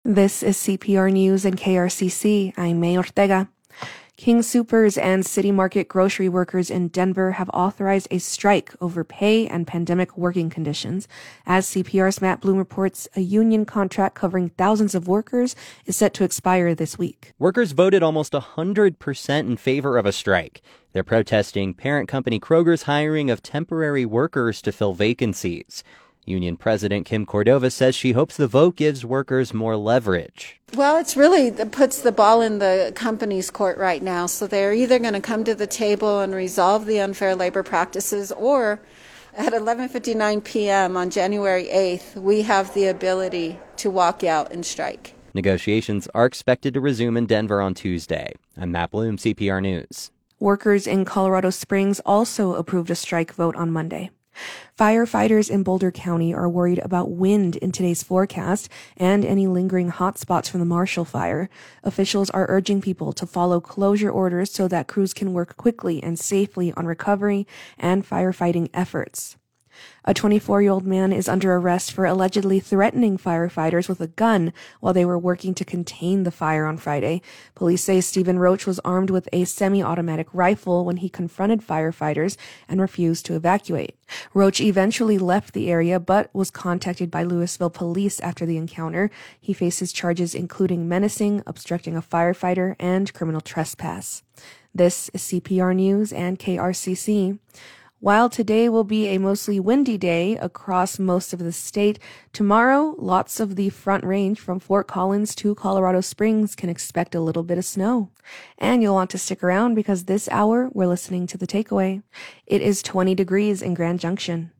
This is CPR News and KRCC. I'm May Ortega. King Soopers and City Market grocery workers in Denver have authorized a strike over pay and pandemic working conditions. As CPR's Matt Bloom reports, a union contract covering thousands of workers is set to expire this week. Workers voted almost 100% in favor of a strike. They're protesting parent company Kroger's hiring of temporary workers to fill vacancies. Union President Kim Cordova says she hopes the vote gives workers more leverage. Well, it's really puts the ball in the company's court right now. So they're either going to come to the table and resolve the unfair labor practices, or at 11:59 p.m. on January 8th, we have the ability to walk out and strike. Negotiations are expected to resume in Denver on Tuesday. I'm Matt Bloom, CPR News. Workers in Colorado Springs also approved a strike vote on Monday. Firefighters in Boulder County are worried about wind in today's forecast and any lingering hot spots from the Marshall Fire. Officials are urging people to follow closure orders so that crews can work quickly and safely on recovery and firefighting efforts. A 24-year-old man is under arrest for allegedly threatening firefighters with a gun while they were working to contain the fire on Friday. Police say Stephen Roach was armed with a semi-automatic rifle when he confronted firefighters and refused to evacuate. Roach eventually left the area but was contacted by Louisville police after the encounter. He faces charges including menacing, obstructing a firefighter, and criminal trespass. This is CPR News and KRCC. While today will be a mostly windy day across most of the state, tomorrow, lots of the Front Range from Fort Collins to Colorado Springs can expect a little bit of snow. And you'll want to stick around because this hour we're listening to The Takeaway. It is 20 degrees in Grand Junction.